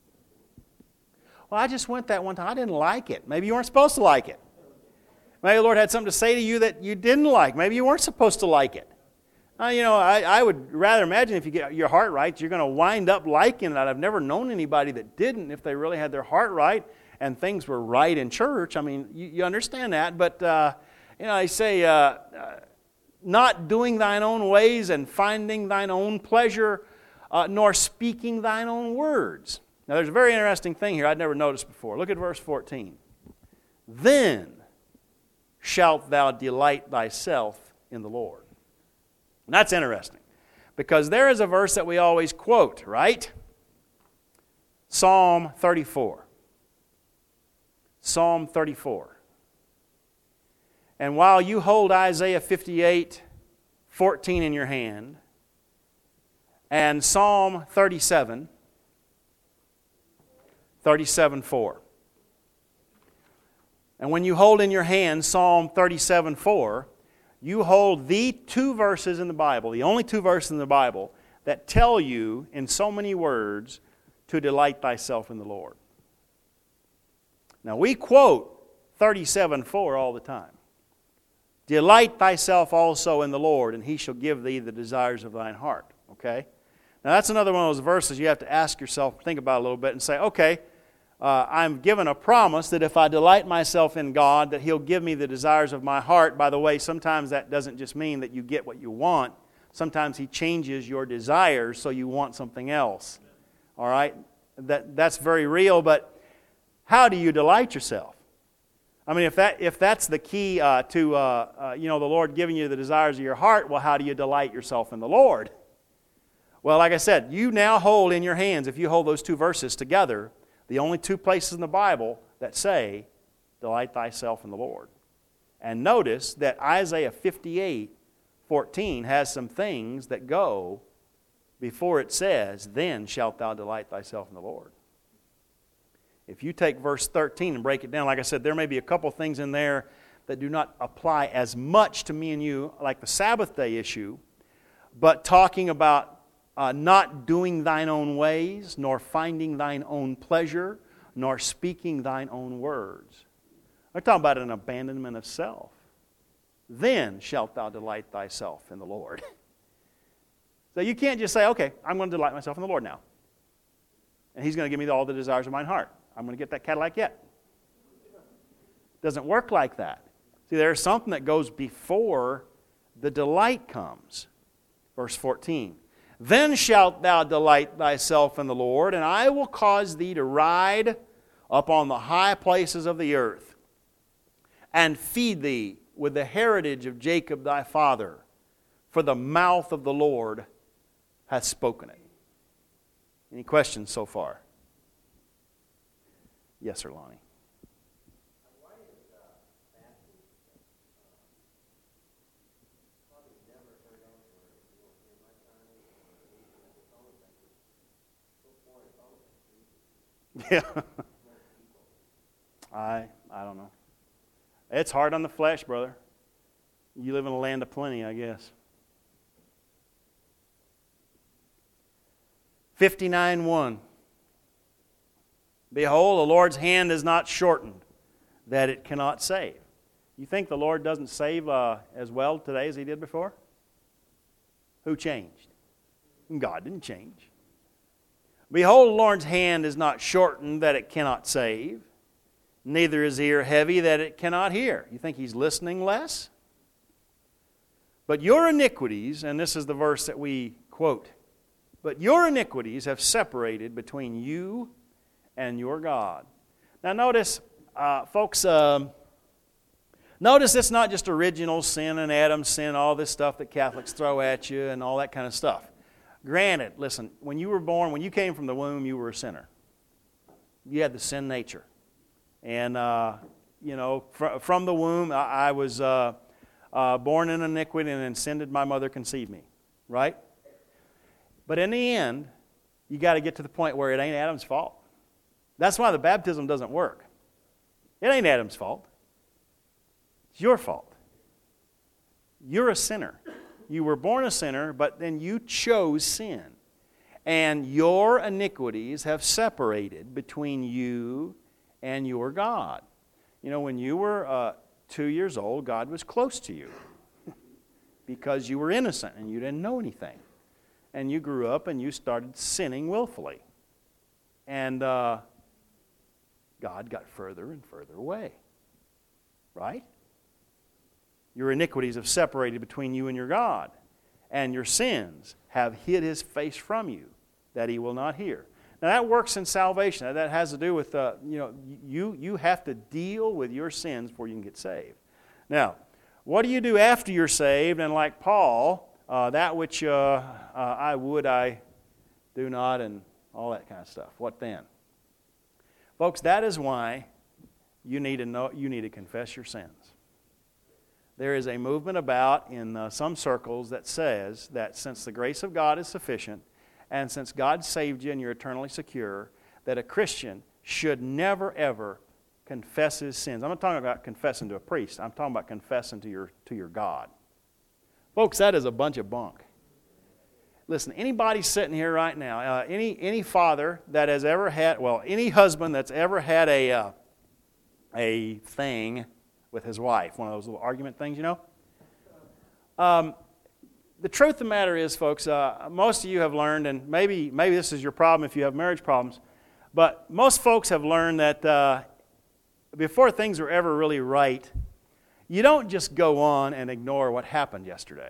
S1: Well, I just went that one time. I didn't like it. Maybe you weren't supposed to like it. Maybe the Lord had something to say to you that you didn't like. Maybe you weren't supposed to like it. Uh, you know, I, I would rather imagine if you get your heart right, you're going to wind up liking it. I've never known anybody that didn't if they really had their heart right and things were right in church. I mean, you, you understand that. But, uh, you know, I say, uh, uh, not doing thine own ways and finding thine own pleasure, uh, nor speaking thine own words. Now, there's a very interesting thing here I'd never noticed before. Look at verse fourteen. Then shalt thou delight thyself in the Lord. And that's interesting, because there is a verse that we always quote, right? Psalm thirty-four. Psalm thirty-four. And while you hold Isaiah fifty-eight, fourteen in your hand, and Psalm thirty-seven, thirty-seven, four. And when you hold in your hand Psalm thirty-seven, four, you hold the two verses in the Bible, the only two verses in the Bible, that tell you in so many words to delight thyself in the Lord. Now we quote thirty-seven, four all the time. Delight thyself also in the Lord, and he shall give thee the desires of thine heart. Okay? Now that's another one of those verses you have to ask yourself, think about it a little bit, and say, okay, Uh, I'm given a promise that if I delight myself in God, that He'll give me the desires of my heart. By the way, sometimes that doesn't just mean that you get what you want. Sometimes He changes your desires so you want something else. All right? That, that's very real, but how do you delight yourself? I mean, if that if that's the key uh, to, uh, uh, you know, the Lord giving you the desires of your heart, well, how do you delight yourself in the Lord? Well, like I said, you now hold in your hands, if you hold those two verses together, the only two places in the Bible that say, delight thyself in the Lord. And notice that Isaiah fifty-eight, fourteen has some things that go before it says, then shalt thou delight thyself in the Lord. If you take verse thirteen and break it down, like I said, there may be a couple things in there that do not apply as much to me and you, like the Sabbath day issue, but talking about Uh, not doing thine own ways, nor finding thine own pleasure, nor speaking thine own words. We're talking about an abandonment of self. Then shalt thou delight thyself in the Lord. So you can't just say, okay, I'm going to delight myself in the Lord now. And He's going to give me all the desires of mine heart. I'm going to get that Cadillac yet. It doesn't work like that. See, there's something that goes before the delight comes. Verse fourteen. Then shalt thou delight thyself in the Lord, and I will cause thee to ride upon the high places of the earth, and feed thee with the heritage of Jacob thy father, for the mouth of the Lord hath spoken it. Any questions so far? Yes, sir, Lonnie. Yeah. I I don't know. It's hard on the flesh, brother. You live in a land of plenty, I guess. fifty-nine one. Behold, the Lord's hand is not shortened, that it cannot save. You think the Lord doesn't save uh, as well today as He did before? Who changed? God didn't change. Behold, the Lord's hand is not shortened, that it cannot save, neither is ear heavy, that it cannot hear. You think He's listening less? But your iniquities, and this is the verse that we quote, but your iniquities have separated between you and your God. Now notice, uh, folks, um, notice it's not just original sin and Adam's sin, all this stuff that Catholics throw at you and all that kind of stuff. Granted, listen, when you were born, when you came from the womb, you were a sinner. You had the sin nature. And, uh, you know, fr- from the womb, I, I was uh, uh, born in iniquity, and in sin did my mother conceive me. Right? But in the end, you got to get to the point where it ain't Adam's fault. That's why the baptism doesn't work. It ain't Adam's fault. It's your fault. You're a sinner. You were born a sinner, but then you chose sin. And your iniquities have separated between you and your God. You know, when you were uh, two years old, God was close to you because you were innocent and you didn't know anything. And you grew up and you started sinning willfully. And uh, God got further and further away. Right? Your iniquities have separated between you and your God, and your sins have hid His face from you, that He will not hear. Now that works in salvation. That has to do with, uh, you know, you, you have to deal with your sins before you can get saved. Now, what do you do after you're saved? And like Paul, uh, that which uh, uh, I would, I do not, and all that kind of stuff. What then? Folks, that is why you need to know, you need to confess your sins. There is a movement about in uh, some circles that says that since the grace of God is sufficient, and since God saved you and you're eternally secure, that a Christian should never, ever confess his sins. I'm not talking about confessing to a priest. I'm talking about confessing to your, to your God. Folks, that is a bunch of bunk. Listen, anybody sitting here right now, uh, any, any father that has ever had, well, any husband that's ever had a, uh, a thing with his wife, one of those little argument things, you know? Um, the truth of the matter is, folks, uh, most of you have learned, and maybe maybe this is your problem if you have marriage problems, but most folks have learned that uh, before things are ever really right, you don't just go on and ignore what happened yesterday.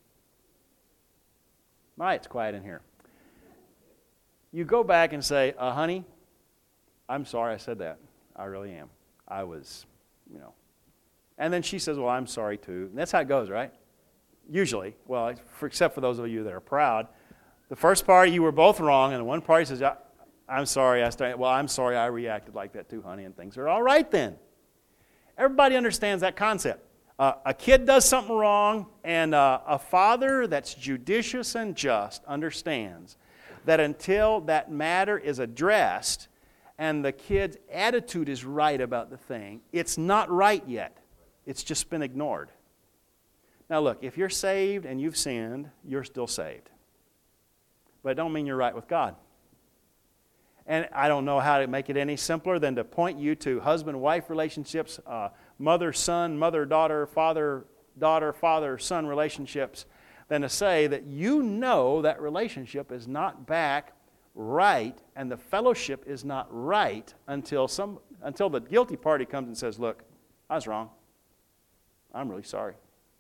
S1: My, it's quiet in here. You go back and say, uh, honey, I'm sorry I said that. I really am. I was, you know. And then she says, well, I'm sorry too. And that's how it goes, right? Usually. Well, for, except for those of you that are proud. The first party, you were both wrong, and the one party says, I'm sorry. I started, well, I'm sorry I reacted like that too, honey, and things are all right then. Everybody understands that concept. Uh, a kid does something wrong, and uh, a father that's judicious and just understands that until that matter is addressed and the kid's attitude is right about the thing, it's not right yet. It's just been ignored. Now look, if you're saved and you've sinned, you're still saved. But it don't mean you're right with God. And I don't know how to make it any simpler than to point you to husband-wife relationships, uh, mother-son, mother-daughter, father-daughter, father-son relationships, than to say that you know that relationship is not back right and the fellowship is not right until some until the guilty party comes and says, look, I was wrong. I'm really sorry.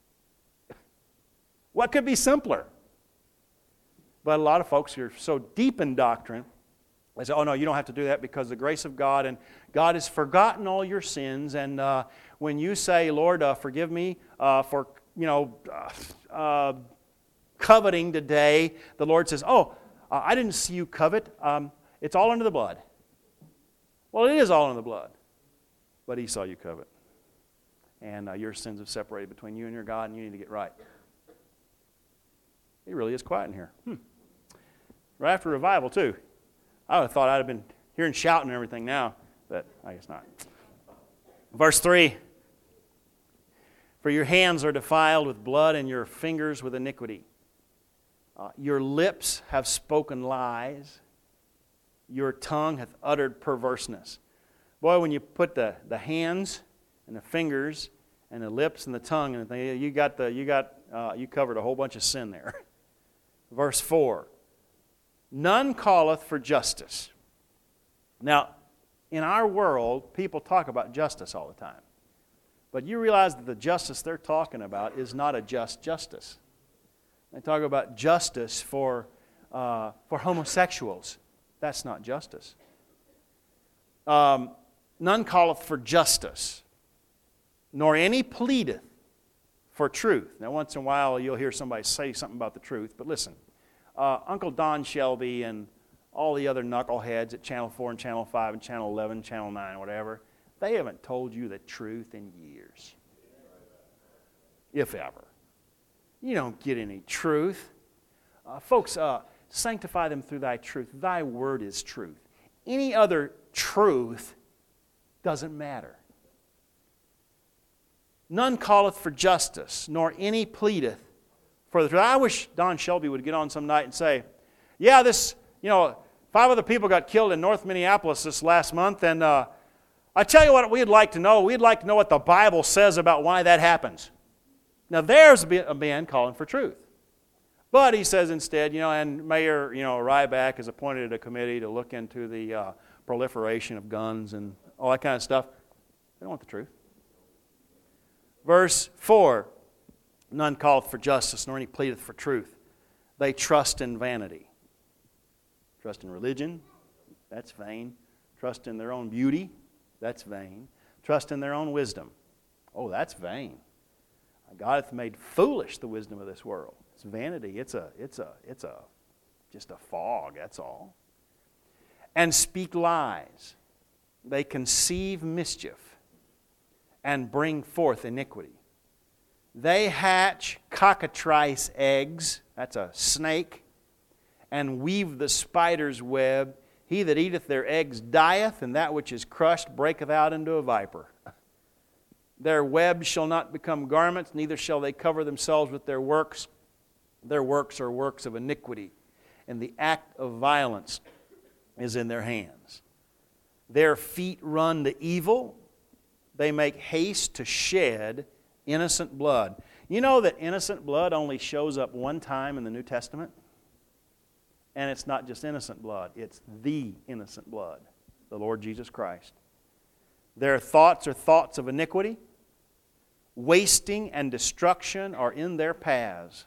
S1: What could be simpler? But a lot of folks are so deep in doctrine, they say, oh no, you don't have to do that because the grace of God, and God has forgotten all your sins, and uh, when you say, Lord, uh, forgive me uh, for, you know, uh, uh, coveting today, the Lord says, oh, uh, I didn't see you covet. Um, it's all under the blood. Well, it is all under the blood, but He saw you covet. And uh, your sins have separated between you and your God, and you need to get right. It really is quiet in here. Hmm. Right after revival, too. I would have thought I'd have been hearing shouting and everything now, but I guess not. Verse three, For your hands are defiled with blood and your fingers with iniquity. Uh, your lips have spoken lies. Your tongue hath uttered perverseness. Boy, when you put the, the hands and the fingers and the lips and the tongue and the thing, you got the you got uh, you covered a whole bunch of sin there. Verse four. None calleth for justice. Now, in our world, people talk about justice all the time. But you realize that the justice they're talking about is not a just justice. They talk about justice for, uh, for homosexuals. That's not justice. Um, none calleth for justice, nor any pleadeth for truth. Now, once in a while, you'll hear somebody say something about the truth, but listen. Uh, Uncle Don Shelby and all the other knuckleheads at Channel four and Channel five and Channel eleven, Channel nine, whatever, they haven't told you the truth in years. If ever. You don't get any truth. Uh, folks, uh, sanctify them through thy truth. Thy word is truth. Any other truth doesn't matter. None calleth for justice, nor any pleadeth for the truth. I wish Don Shelby would get on some night and say, yeah, this, you know, five other people got killed in North Minneapolis this last month, and uh, I tell you what we'd like to know. We'd like to know what the Bible says about why that happens. Now, there's a man calling for truth. But he says instead, you know, and Mayor, you know, Ryback has appointed a committee to look into the uh, proliferation of guns and all that kind of stuff. They don't want the truth. Verse four, none calleth for justice, nor any pleadeth for truth. They trust in vanity. Trust in religion, that's vain. Trust in their own beauty, that's vain. Trust in their own wisdom. Oh, that's vain. God hath made foolish the wisdom of this world. It's vanity. It's a, it's a, it's a, just a fog, that's all. And speak lies. They conceive mischief and bring forth iniquity. They hatch cockatrice eggs, that's a snake, and weave the spider's web. He that eateth their eggs dieth, and that which is crushed breaketh out into a viper. Their webs shall not become garments, neither shall they cover themselves with their works. Their works are works of iniquity, and the act of violence is in their hands. Their feet run to evil. They make haste to shed innocent blood. You know that innocent blood only shows up one time in the New Testament? And it's not just innocent blood, it's the innocent blood, the Lord Jesus Christ. Their thoughts are thoughts of iniquity. Wasting and destruction are in their paths.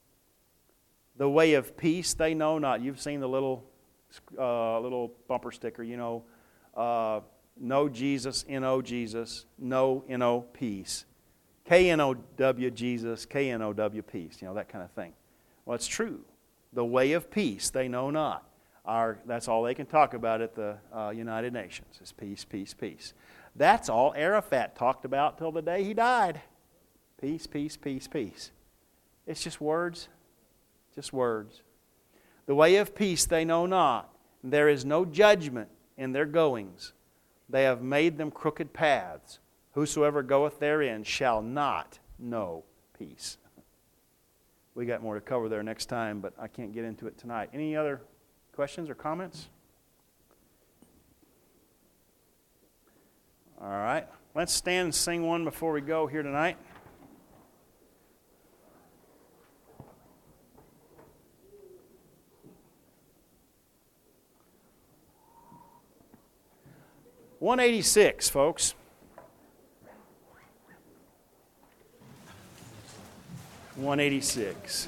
S1: The way of peace they know not. You've seen the little uh, little bumper sticker, you know, uh, no Jesus, N O Jesus, no N O peace. K N O W Jesus, K N O W peace, you know, that kind of thing. Well, it's true. The way of peace they know not. Our, that's all they can talk about at the uh, United Nations is peace, peace, peace. That's all Arafat talked about till the day he died. Peace, peace, peace, peace. It's just words. Just words. The way of peace they know not. There is no judgment in their goings. They have made them crooked paths. Whosoever goeth therein shall not know peace. We got more to cover there next time, but I can't get into it tonight. Any other questions or comments? All right. Let's stand and sing one before we go here tonight. one eighty-six, folks. one eighty-six.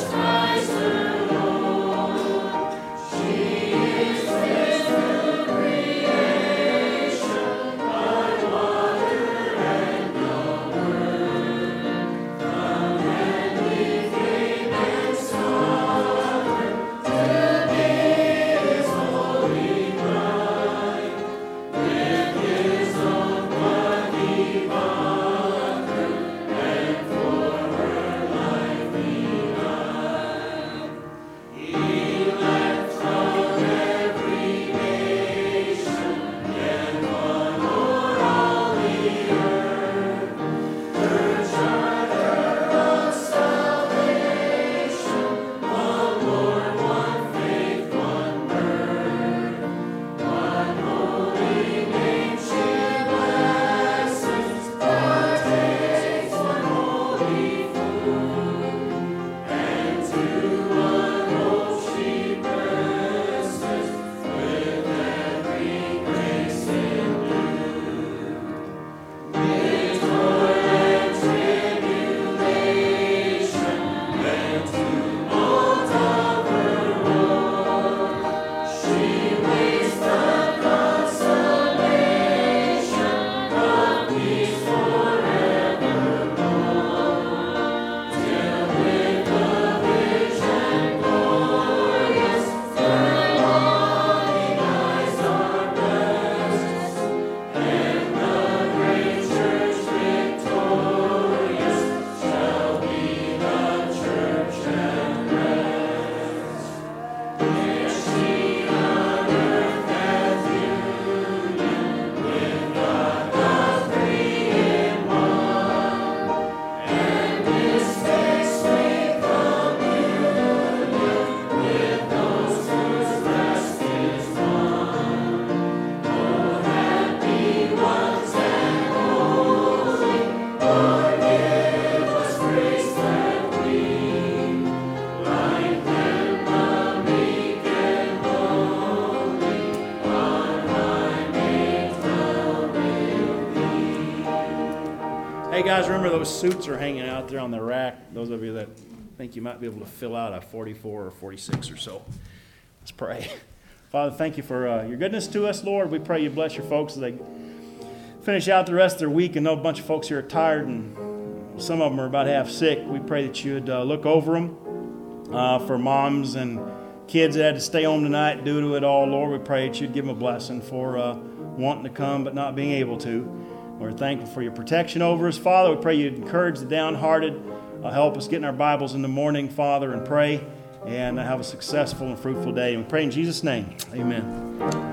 S2: He is the
S1: guys remember those suits are hanging out there on the rack? Those of you that think you might be able to fill out a forty-four or forty-six or so. Let's pray. Father, thank you for uh, your goodness to us, Lord. We pray you bless your folks as they finish out the rest of their week. And know a bunch of folks here are tired and some of them are about half sick. We pray that you'd uh, look over them uh, for moms and kids that had to stay home tonight due to it all. Lord, we pray that you'd give them a blessing for uh, wanting to come but not being able to. We're thankful for your protection over us. Father, we pray you'd encourage the downhearted. Uh, help us get in our Bibles in the morning, Father, and pray and have a successful and fruitful day. And we pray in Jesus' name. Amen.